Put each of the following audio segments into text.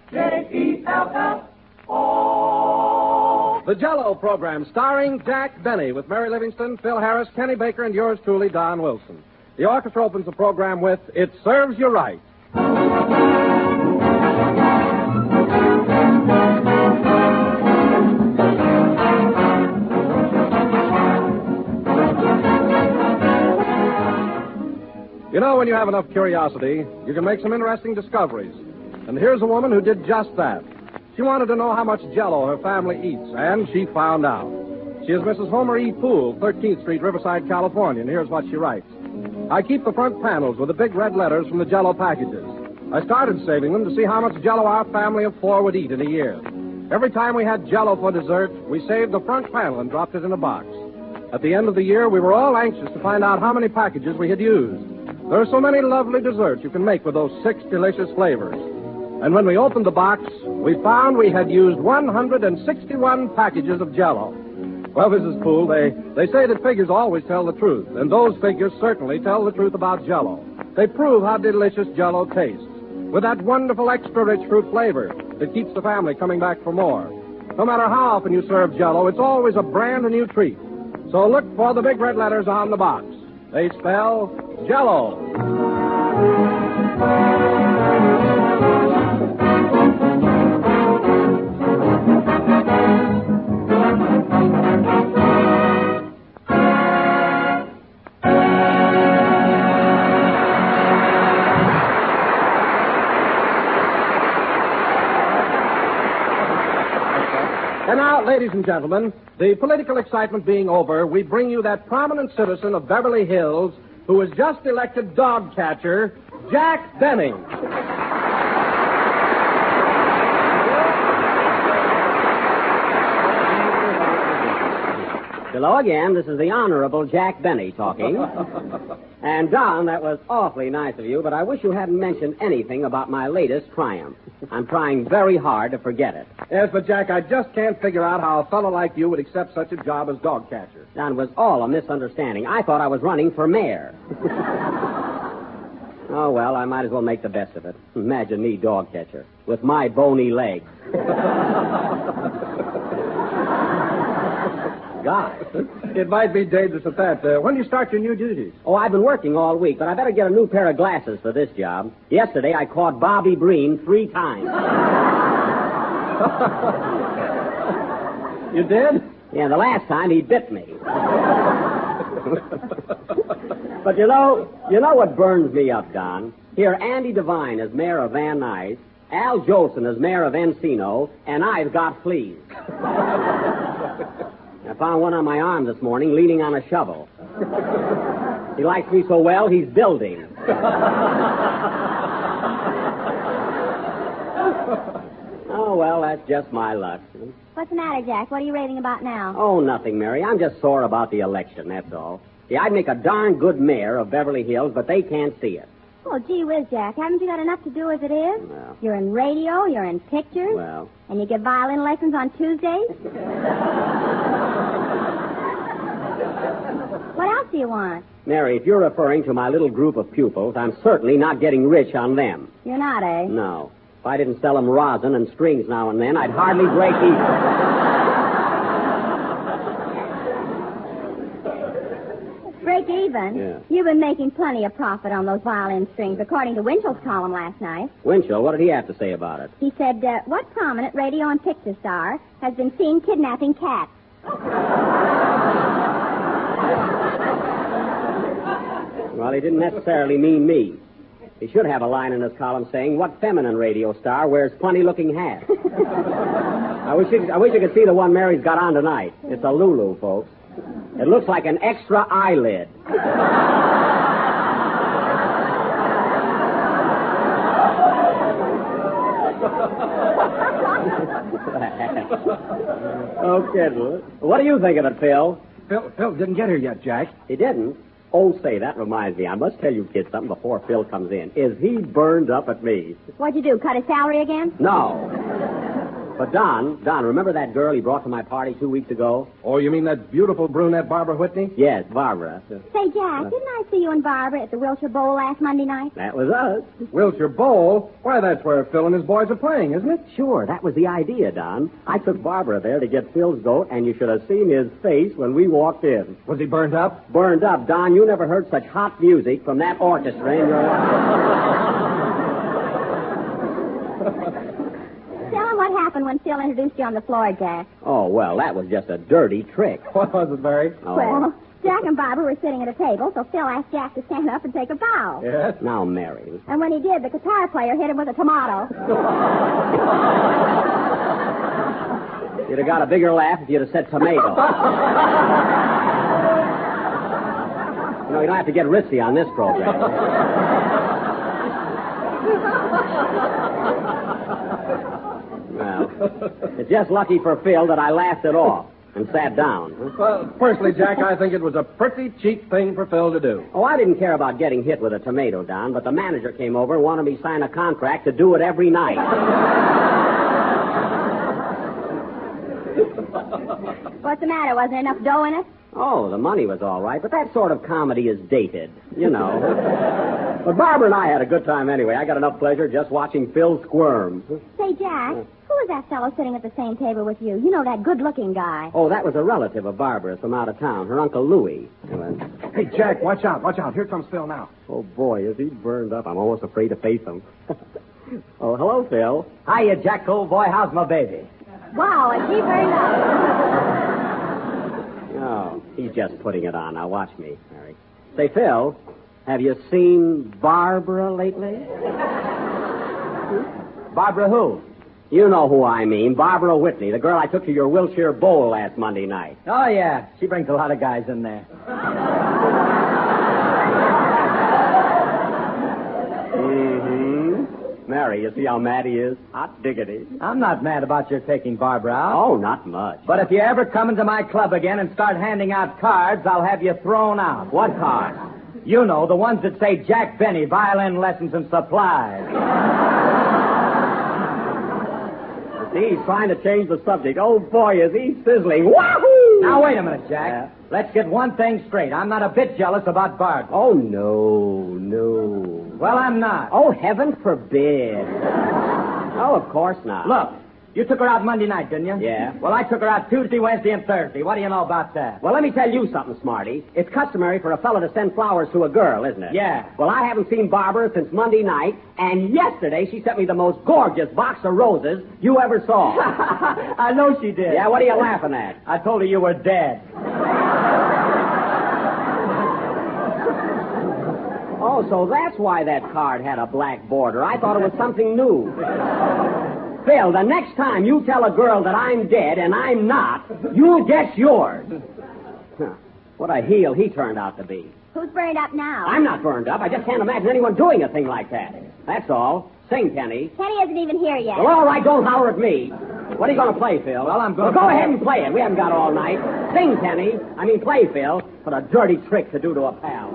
J-E-L-L-O. The Jell-O program, starring Jack Benny, with Mary Livingston, Phil Harris, Kenny Baker, and yours truly, Don Wilson. The orchestra opens the program with It Serves You Right. You know, when you have enough curiosity, you can make some interesting discoveries. And here's a woman who did just that. She wanted to know how much Jell-O her family eats, and she found out. She is Mrs. Homer E. Poole, 13th Street, Riverside, California, and here's what she writes. I keep the front panels with the big red letters from the Jell-O packages. I started saving them to see how much Jell-O our family of four would eat in a year. Every time we had Jell-O for dessert, we saved the front panel and dropped it in a box. At the end of the year, we were all anxious to find out how many packages we had used. There are so many lovely desserts you can make with those 6 delicious flavors. And when we opened the box, we found we had used 161 packages of Jell-O. Well, Mrs. Poole, they say that figures always tell the truth, and those figures certainly tell the truth about Jell-O. They prove how delicious Jell-O tastes, with that wonderful extra-rich fruit flavor that keeps the family coming back for more. No matter how often you serve Jell-O, it's always a brand new treat. So look for the big red letters on the box. They spell Jell-O. And now, ladies and gentlemen, the political excitement being over, we bring you that prominent citizen of Beverly Hills who was just elected dog catcher, Jack Benny. Hello again. This is the Honorable Jack Benny talking. And, Don, that was awfully nice of you, but I wish you hadn't mentioned anything about my latest triumph. I'm trying very hard to forget it. Yes, but, Jack, I just can't figure out how a fellow like you would accept such a job as dog catcher. Don, it was all a misunderstanding. I thought I was running for mayor. Oh, well, I might as well make the best of it. Imagine me dog catcher with my bony legs. God. It might be dangerous at that. When do you start your new duties? Oh, I've been working all week, but I better get a new pair of glasses for this job. Yesterday, I caught Bobby Breen 3 times. You did? Yeah, the last time he bit me. But you know what burns me up, Don? Here, Andy Devine is mayor of Van Nuys, Al Jolson is mayor of Encino, and I've got fleas. I found one on my arm this morning leaning on a shovel. He likes me so well, he's building. Oh, well, that's just my luck. What's the matter, Jack? What are you raving about now? Oh, nothing, Mary. I'm just sore about the election, that's all. Yeah, I'd make a darn good mayor of Beverly Hills, but they can't see it. Oh, gee whiz, Jack. Haven't you got enough to do as it is? Well. You're in radio, you're in pictures. Well. And you give violin lessons on Tuesdays. What else do you want? Mary, if you're referring to my little group of pupils, I'm certainly not getting rich on them. You're not, eh? No. If I didn't sell them rosin and strings now and then, I'd hardly break even. Break even? Yeah. You've been making plenty of profit on those violin strings, according to Winchell's column last night. Winchell, what did he have to say about it? He said, what prominent radio and picture star has been seen kidnapping cats? Well, he didn't necessarily mean me. He should have a line in his column saying, what feminine radio star wears funny-looking hats? I wish you could see the one Mary's got on tonight. It's a Lulu, folks. It looks like an extra eyelid. Okay, what do you think of it, Phil? Phil didn't get here yet, Jack. He didn't? Oh, say, that reminds me. I must tell you kids something before Phil comes in. Is he burned up at me? What'd you do, cut his salary again? No. But Don, remember that girl he brought to my party 2 weeks ago? Oh, you mean that beautiful brunette Barbara Whitney? Yes, Barbara. Say, Jack, didn't I see you and Barbara at the Wilshire Bowl last Monday night? That was us. Wilshire Bowl? Why, that's where Phil and his boys are playing, isn't it? Sure, that was the idea, Don. I took Barbara there to get Phil's goat, and you should have seen his face when we walked in. Was he burned up? Burned up, Don. You never heard such hot music from that orchestra in your life. Tell him what happened when Phil introduced you on the floor, Jack. Oh, well, that was just a dirty trick. What was it, Barry? Oh. Well, Jack and Barbara were sitting at a table, so Phil asked Jack to stand up and take a bow. Yes? Now, Mary. And when he did, the guitar player hit him with a tomato. You'd have got a bigger laugh if you'd have said tomato. You don't have to get risky on this program. Well, it's just lucky for Phil that I laughed it off and sat down. Well, personally, Jack, I think it was a pretty cheap thing for Phil to do. Oh, I didn't care about getting hit with a tomato, Don, but the manager came over and wanted me to sign a contract to do it every night. What's the matter? Wasn't enough dough in it? Oh, the money was all right, but that sort of comedy is dated, you know. But Barbara and I had a good time anyway. I got enough pleasure just watching Phil squirm. Say, Jack, who was that fellow sitting at the same table with you? You know, that good-looking guy. Oh, that was a relative of Barbara's from out of town, her Uncle Louis. Hey, Jack, watch out, watch out. Here comes Phil now. Oh, boy, is he burned up. I'm almost afraid to face him. Oh, hello, Phil. Hiya, Jack, old boy. How's my baby? Wow, is he burned up? Oh, he's just putting it on. Now, watch me, Mary. Say, Phil, have you seen Barbara lately? Barbara who? You know who I mean. Barbara Whitney, the girl I took to your Wilshire Bowl last Monday night. Oh, yeah. She brings a lot of guys in there. Mary, you see how mad he is? Hot diggity. I'm not mad about your taking Barbara out. Oh, not much. But if you ever come into my club again and start handing out cards, I'll have you thrown out. What cards? You know, the ones that say Jack Benny, violin lessons and supplies. See, he's trying to change the subject. Oh, boy, is he sizzling. Wahoo! Now, wait a minute, Jack. Let's get one thing straight. I'm not a bit jealous about Barbara. Oh, no. Well, I'm not. Oh, heaven forbid. Oh, of course not. Look, you took her out Monday night, didn't you? Yeah. Well, I took her out Tuesday, Wednesday, and Thursday. What do you know about that? Well, let me tell you something, Smarty. It's customary for a fellow to send flowers to a girl, isn't it? Yeah. Well, I haven't seen Barbara since Monday night, and yesterday she sent me the most gorgeous box of roses you ever saw. I know she did. Yeah, what are you laughing at? I told her you were dead. Oh, so that's why that card had a black border. I thought it was something new. Phil, the next time you tell a girl that I'm dead and I'm not, you'll get yours. Huh. What a heel he turned out to be. Who's burned up now? I'm not burned up. I just can't imagine anyone doing a thing like that. That's all. Sing, Kenny. Kenny isn't even here yet. Well, all right, don't holler at me. What are you going to play, Phil? Well, I'm going to... Go ahead and play it. We haven't got all night. Sing, Kenny. I mean, play, Phil. What a dirty trick to do to a pal.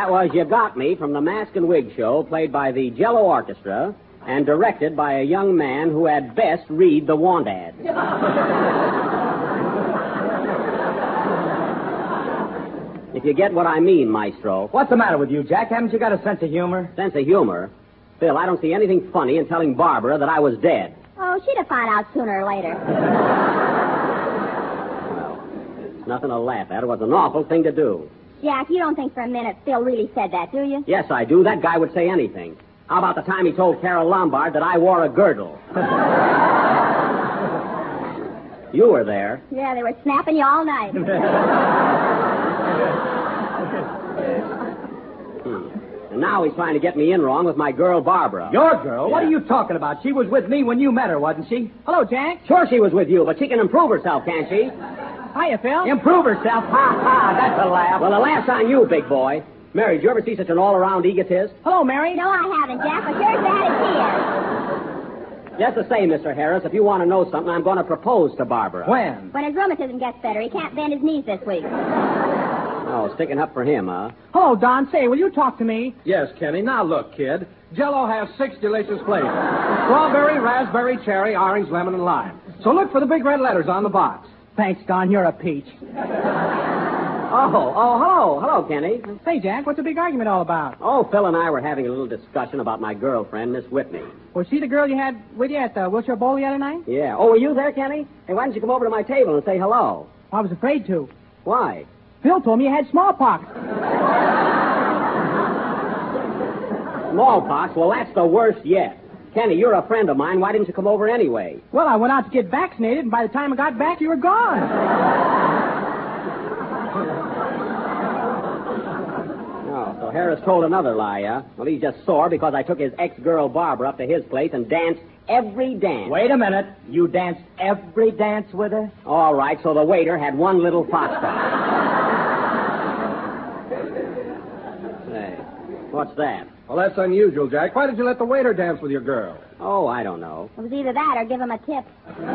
That was You Got Me from the Mask and Wig Show, played by the Jello Orchestra and directed by a young man who had best read the want ad. If you get what I mean, Maestro. What's the matter with you, Jack? Haven't you got a sense of humor? Sense of humor? Phil, I don't see anything funny in telling Barbara that I was dead. Oh, she'd have found out sooner or later. Well, nothing to laugh at. It was an awful thing to do. Jack, you don't think for a minute Phil really said that, do you? Yes, I do. That guy would say anything. How about the time he told Carol Lombard that I wore a girdle? You were there. Yeah, they were snapping you all night. And now he's trying to get me in wrong with my girl, Barbara. Your girl? Yeah. What are you talking about? She was with me when you met her, wasn't she? Hello, Jack. Sure she was with you, but she can improve herself, can't she? Hiya, Phil. Improve herself? Ha, ha, that's a laugh. Well, the laugh's on you, big boy. Mary, did you ever see such an all-around egotist? Hello, Mary. No, I haven't, Jack, but you're as bad as he is. Just to say, Mr. Harris, if you want to know something, I'm going to propose to Barbara. When? When his rheumatism gets better, he can't bend his knees this week. Oh, sticking up for him, huh? Hello, Don. Say, will you talk to me? Yes, Kenny. Now look, kid. Jell-O has 6 delicious flavors. Strawberry, raspberry, cherry, orange, lemon, and lime. So look for the big red letters on the box. Thanks, Don. You're a peach. Hello, Kenny. Say, Jack, what's the big argument all about? Oh, Phil and I were having a little discussion about my girlfriend, Miss Whitney. Was she the girl you had with you at the Wilshire Bowl the other night? Yeah. Oh, were you there, Kenny? Hey, why didn't you come over to my table and say hello? I was afraid to. Why? Phil told me you had smallpox. Smallpox? Well, that's the worst yet. Kenny, you're a friend of mine. Why didn't you come over anyway? Well, I went out to get vaccinated, and by the time I got back, you were gone. Oh, so Harris told another lie, huh? Well, he's just sore because I took his ex-girl Barbara up to his place and danced every dance. Wait a minute. You danced every dance with her? All right, so the waiter had one little foxtrot. Hey, what's that? Well, that's unusual, Jack. Why did you let the waiter dance with your girl? Oh, I don't know. It was either that or give him a tip.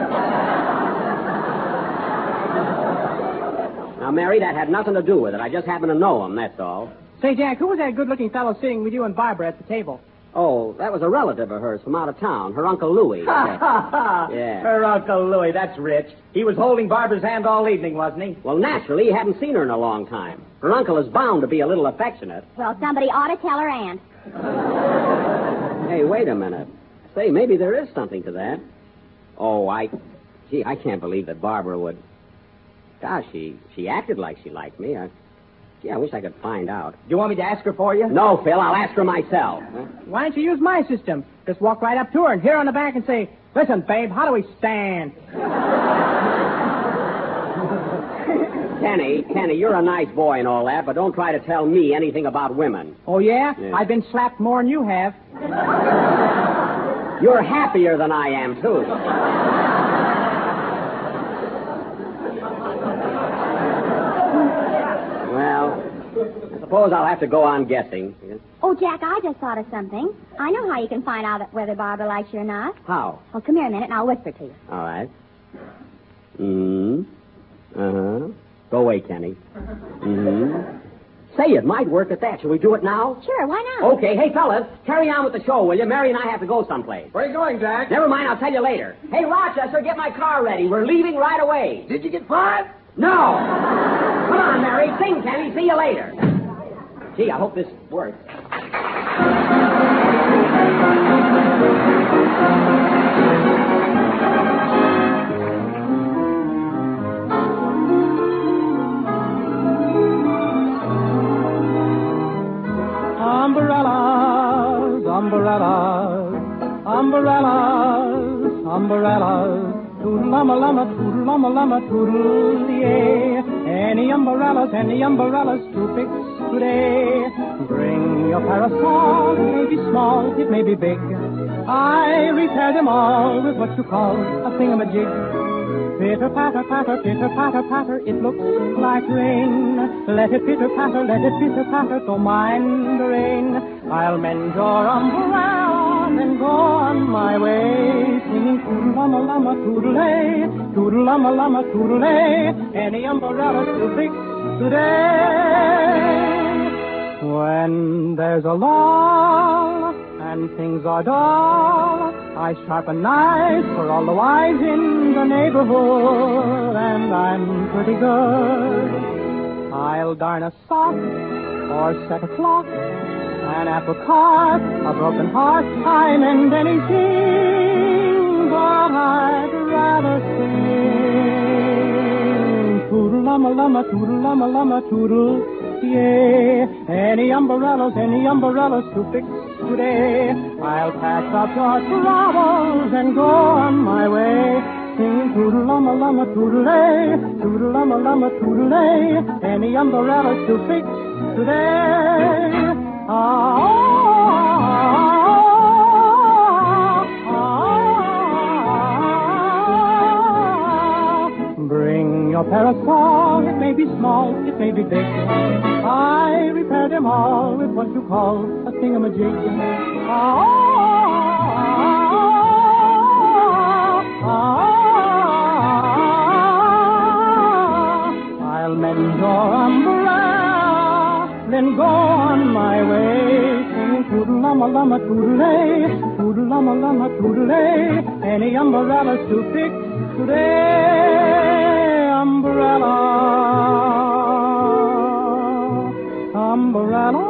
Now, Mary, that had nothing to do with it. I just happen to know him, that's all. Say, Jack, who was that good-looking fellow sitting with you and Barbara at the table? Oh, that was a relative of hers from out of town, her Uncle Louis. Yeah. Her Uncle Louis, that's rich. He was holding Barbara's hand all evening, wasn't he? Well, naturally, he hadn't seen her in a long time. Her uncle is bound to be a little affectionate. Well, somebody ought to tell her aunt. Hey, wait a minute. Say, maybe there is something to that. Oh, I can't believe that Barbara would... Gosh, she acted like she liked me. I wish I could find out. Do you want me to ask her for you? No, Phil, I'll ask her myself. Why don't you use my system? Just walk right up to her and hit her on the back and say, "Listen, babe, how do we stand?" Kenny, you're a nice boy and all that, but don't try to tell me anything about women. Oh, yeah? Yeah. I've been slapped more than you have. You're happier than I am, too. Well, I suppose I'll have to go on guessing. Oh, Jack, I just thought of something. I know how you can find out whether Barbara likes you or not. How? Well, come here a minute and I'll whisper to you. All right. Uh-huh. Go away, Kenny. Say, it might work at that. Shall we do it now? Sure, why not? Okay. Hey, fellas, carry on with the show, will you? Mary and I have to go someplace. Where are you going, Jack? Never mind, I'll tell you later. Hey, Rochester, get my car ready. We're leaving right away. Did you get 5? No! Come on, Mary. Sing, Kenny. See you later. Gee, I hope this works. Umbrellas, umbrellas, umbrellas, umbrellas. Toodle-lama-lama, toodle-lama-lama, toodle-yay. Any umbrellas to fix today. Bring your parasol, it may be small, it may be big. I repair them all with what you call a thingamajig. Pitter-patter, patter, pitter-patter, patter, it looks like rain. Let it pitter-patter, let it pitter-patter, don't mind the rain. I'll mend your umbrella, then go on my way, singing toodle-lama-lama, toodle-lay, toodle-lama-lama, toodle-lay. Any umbrella to fix today. When there's a lull and things are dull, I sharpen knives for all the wives in the neighborhood, and I'm pretty good. I'll darn a sock or set a clock, an apple cart, a broken heart, I mend anything, but I'd rather sing. Toodle-lum-a-lum-a, toodle-lum-a-lum-a, toodle, yeah. Any umbrellas to fix today. I'll pack up your troubles and go on my way. Singing toodle-lum-a-lum-a, toodle-ay, toodle-lum-a-lum-a, toodle-ay. Any umbrellas to fix today. Bring your parasol, it may be small, it may be big. I repair them all with what you call a thingamajig. I'll mend your umbrella, then go on my way, singing toodle-lum-a-lum-a, toodle-ay, toodle-lum-a-lum-a, toodle-ay. Any umbrellas to fix today, umbrella, umbrella.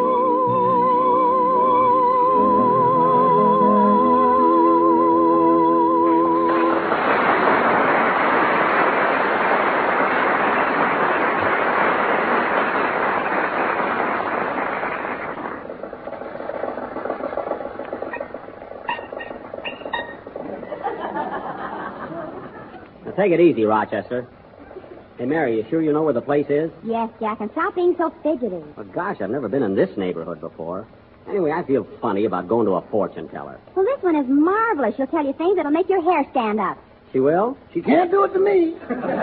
Take it easy, Rochester. Hey, Mary, you sure you know where the place is? Yes, Jack, and stop being so fidgety. Well, gosh, I've never been in this neighborhood before. Anyway, I feel funny about going to a fortune teller. Well, this one is marvelous. She'll tell you things that'll make your hair stand up. She will? She can't do it to me.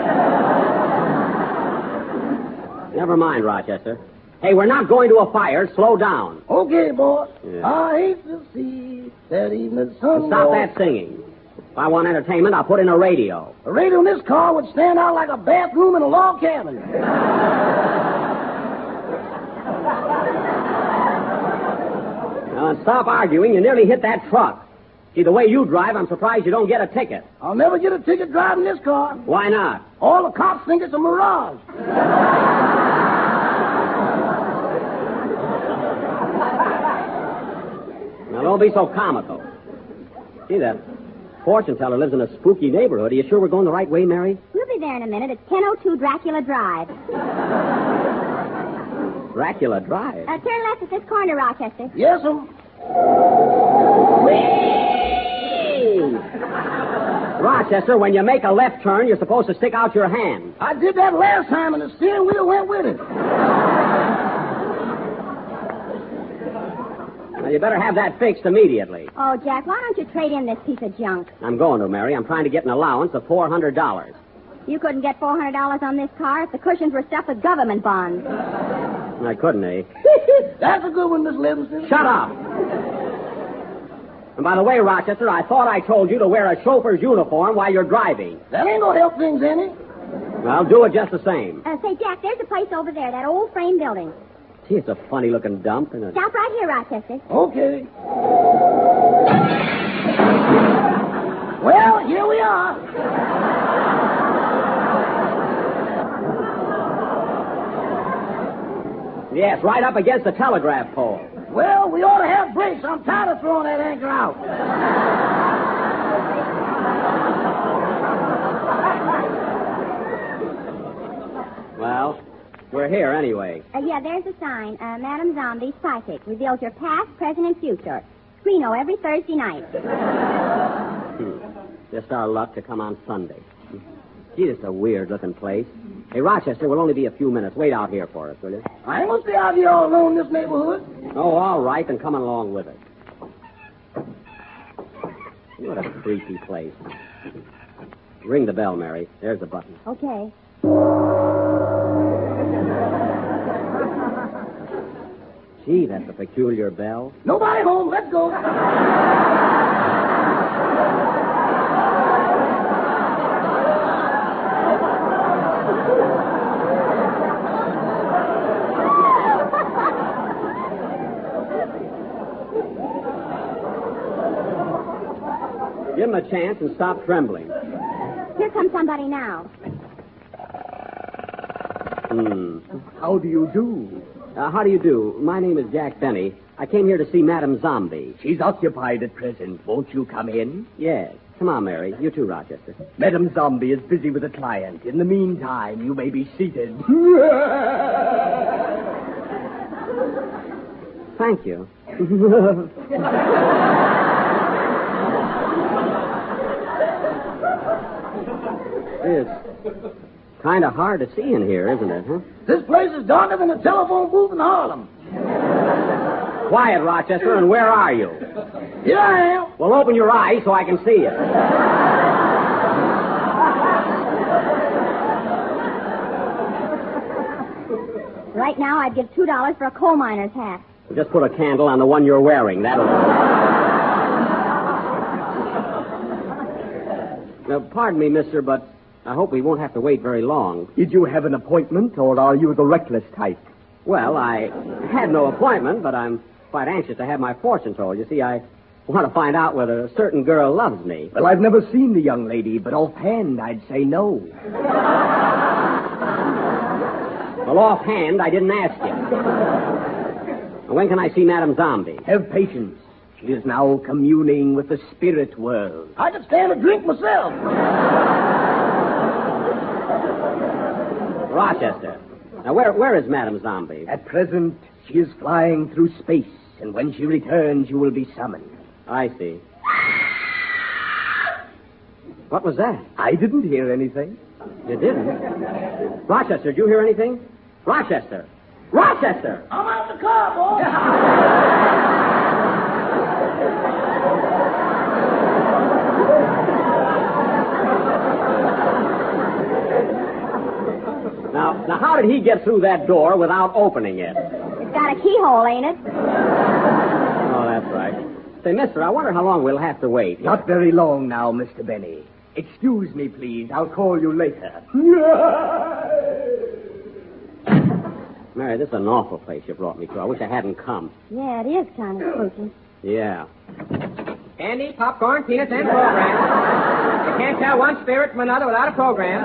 Never mind, Rochester. Hey, we're not going to a fire. Slow down. Okay, boss. Yeah. I hate to see that evening sun. Stop that singing. If I want entertainment, I'll put in a radio. A radio in this car would stand out like a bathroom in a log cabin. Now, and stop arguing. You nearly hit that truck. See, the way you drive, I'm surprised you don't get a ticket. I'll never get a ticket driving this car. Why not? All the cops think it's a mirage. Now, don't be so comical. See, that fortune teller lives in a spooky neighborhood. Are you sure we're going the right way, Mary? We'll be there in a minute. It's 1002 Dracula Drive. Dracula Drive? Turn left at this corner, Rochester. Yes, sir. Rochester, when you make a left turn, you're supposed to stick out your hand. I did that last time, and the steering wheel went with it. Now, you better have that fixed immediately. Oh, Jack, why don't you trade in this piece of junk? I'm going to, Mary. I'm trying to get an allowance of $400. You couldn't get $400 on this car if the cushions were stuffed with government bonds. I couldn't, eh? That's a good one, Miss Livingston. Shut up! And by the way, Rochester, I thought I told you to wear a chauffeur's uniform while you're driving. That ain't gonna help things any. Well, do it just the same. Say, Jack, there's a place over there, that old frame building. Gee, it's a funny-looking dump. And Stop right here, Rochester. Okay. Well, here we are. Yes, right up against the telegraph pole. Well, we ought to have brakes. I'm tired of throwing that anchor out. Well, we're here anyway. Yeah, there's a sign. Madam Zombie Psychic reveals your past, present, and future. Screeno every Thursday night. Just our luck to come on Sunday. Gee, this is a weird-looking place. Hey, Rochester, we'll only be a few minutes. Wait out here for us, will you? I ain't gonna stay out here all alone in this neighborhood. Oh, all right, then come along with us. What a creepy place. Ring the bell, Mary. There's the button. Okay. Gee, that's a peculiar bell. Nobody home. Let's go. him a chance and stop trembling. Here comes somebody now. How do you do? How do you do? My name is Jack Benny. I came here to see Madame Zombie. She's occupied at present. Won't you come in? Yes. Come on, Mary. You too, Rochester. Madame Zombie is busy with a client. In the meantime, you may be seated. Thank you. It's kind of hard to see in here, isn't it, huh? This place is darker than a telephone booth in Harlem. Quiet, Rochester, and where are you? Here I am. Well, open your eyes so I can see you. Right now, I'd give $2 for a coal miner's hat. Just put a candle on the one you're wearing. That'll... Now, pardon me, mister, but I hope we won't have to wait very long. Did you have an appointment, or are you the reckless type? Well, I had no appointment, but I'm quite anxious to have my fortune told. You see, I want to find out whether a certain girl loves me. Well, I've never seen the young lady, but offhand, I'd say no. Well, offhand, I didn't ask you. When can I see Madame Zombie? Have patience. She is now communing with the spirit world. I could stand a drink myself. Rochester. Now, where is Madame Zombie? At present, she is flying through space, and when she returns, you will be summoned. I see. What was that? I didn't hear anything. You didn't? Rochester, did you hear anything? Rochester! Rochester! I'm out the car, boy. Now, how did he get through that door without opening it? It's got a keyhole, ain't it? Oh, that's right. Say, mister, I wonder how long we'll have to wait. Not very long now, Mr. Benny. Excuse me, please. I'll call you later. Mary, this is an awful place you brought me to. I wish I hadn't come. Yeah, it is kind of spooky. Yeah. Candy, popcorn, peanuts, and program. You can't tell one spirit from another without a program.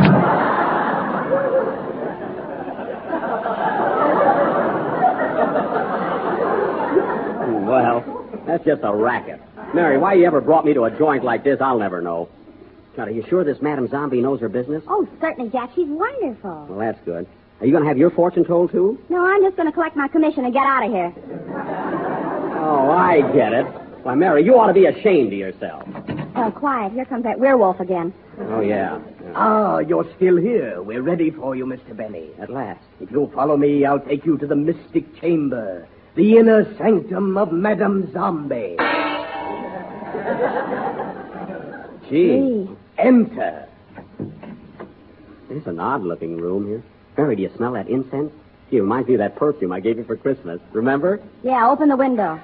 Well, that's just a racket. Mary, why you ever brought me to a joint like this, I'll never know. Now, are you sure this Madame Zombie knows her business? Oh, certainly, Jack. She's wonderful. Well, that's good. Are you going to have your fortune told, too? No, I'm just going to collect my commission and get out of here. Oh, I get it. Why, Mary, you ought to be ashamed of yourself. Oh, quiet. Here comes that werewolf again. Oh, yeah. Ah, you're still here. We're ready for you, Mr. Benny. At last. If you'll follow me, I'll take you to the mystic chamber, the inner sanctum of Madame Zombie. Gee. Enter. It's an odd-looking room here. Mary, do you smell that incense? Gee, it reminds me of that perfume I gave you for Christmas. Remember? Yeah, open the window.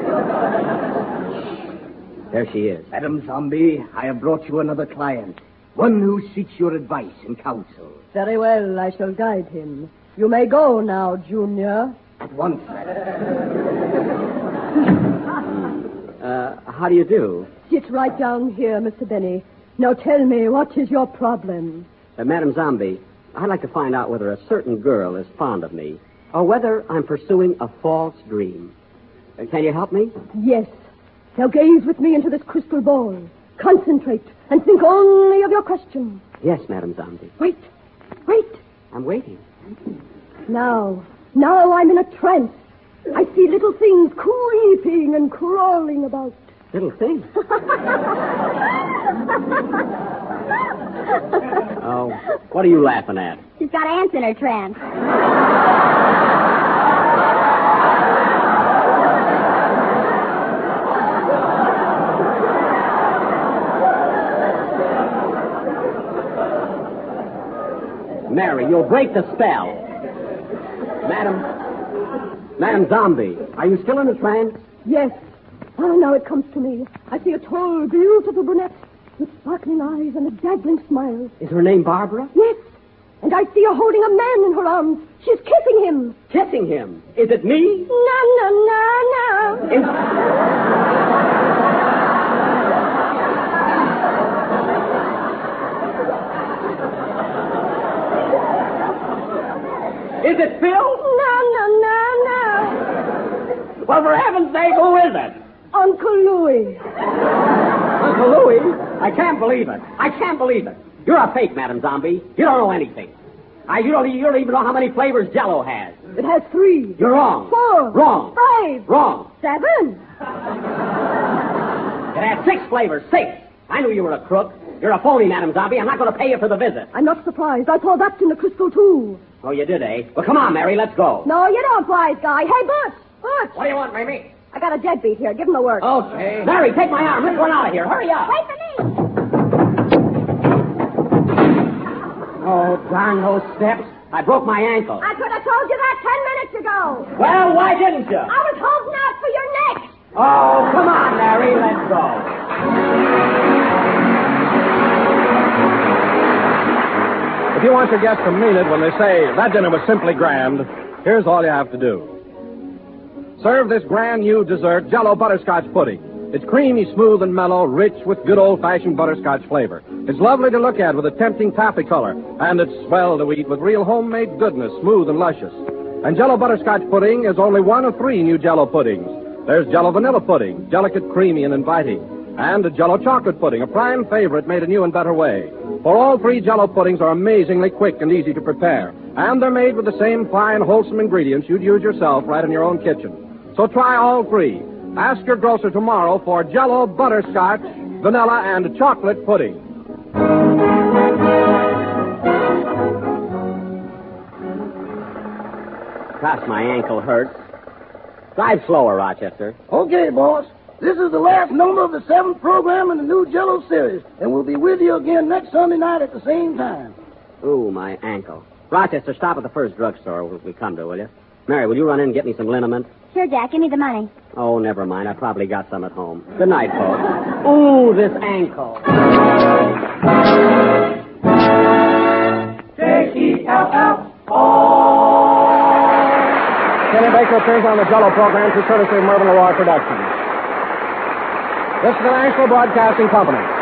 There she is. Madame Zombie, I have brought you another client. One who seeks your advice and counsel. Very well, I shall guide him. You may go now, Junior. At once, How do you do? Sit right down here, Mr. Benny. Now tell me, what is your problem? Madame Zombie, I'd like to find out whether a certain girl is fond of me, or whether I'm pursuing a false dream. Can you help me? Yes. Now gaze with me into this crystal ball. Concentrate and think only of your question. Yes, Madame Zombie. Wait. I'm waiting. Now I'm in a trance. I see little things creeping and crawling about. Little thing. Oh, what are you laughing at? She's got ants in her trance. Mary, you'll break the spell. Madame Zombie, are you still in a trance? Yes. Oh, now it comes to me. I see a tall, beautiful brunette with sparkling eyes and a dazzling smile. Is her name Barbara? Yes. And I see her holding a man in her arms. She's kissing him. Kissing him? Is it me? No. Is it Phil? No. Well, for heaven's sake, who is it? Uncle Louis. Uncle Louis? I can't believe it. You're a fake, Madam Zombie. You don't know anything. You don't even know how many flavors Jell-O has. It has 3. You're wrong. 4. Wrong. 5. Wrong. 7. It has 6 flavors. 6. I knew you were a crook. You're a phony, Madam Zombie. I'm not going to pay you for the visit. I'm not surprised. I saw that in the crystal, too. Oh, you did, eh? Well, come on, Mary. Let's go. No, you don't, wise guy. Hey, Butch! What do you want, Mamie? I got a deadbeat here. Give him the work. Okay. Mary, take my arm. Let's run out of here. Hurry up. Wait for me. Oh, darn those steps. I broke my ankle. I could have told you that 10 minutes ago. Well, why didn't you? I was holding out for your neck. Oh, come on, Mary. Let's go. If you want your guests to mean it when they say that dinner was simply grand, here's all you have to do. Serve this grand new dessert, Jell-O Butterscotch Pudding. It's creamy, smooth, and mellow, rich with good old-fashioned butterscotch flavor. It's lovely to look at with a tempting taffy color, and it's swell to eat with real homemade goodness, smooth and luscious. And Jell-O Butterscotch Pudding is only one of 3 new Jell-O puddings. There's Jell-O Vanilla Pudding, delicate, creamy, and inviting. And a Jell-O Chocolate Pudding, a prime favorite made a new and better way. For all 3 Jell-O puddings are amazingly quick and easy to prepare. And they're made with the same fine, wholesome ingredients you'd use yourself right in your own kitchen. So try all 3. Ask your grocer tomorrow for Jell-O Butterscotch, Vanilla, and Chocolate Pudding. Gosh, my ankle hurts. Drive slower, Rochester. Okay, boss. This is the last number of the 7th program in the new Jell-O series, and we'll be with you again next Sunday night at the same time. Ooh, my ankle. Rochester, stop at the first drugstore we come to, will you? Mary, will you run in and get me some liniment? Sure, Jack. Give me the money. Oh, never mind. I probably got some at home. Good night, folks. Ooh, this ankle. Kenny Baker appears on the Jell-O program through courtesy of Mervyn LeRoy Productions. This is the National Broadcasting Company.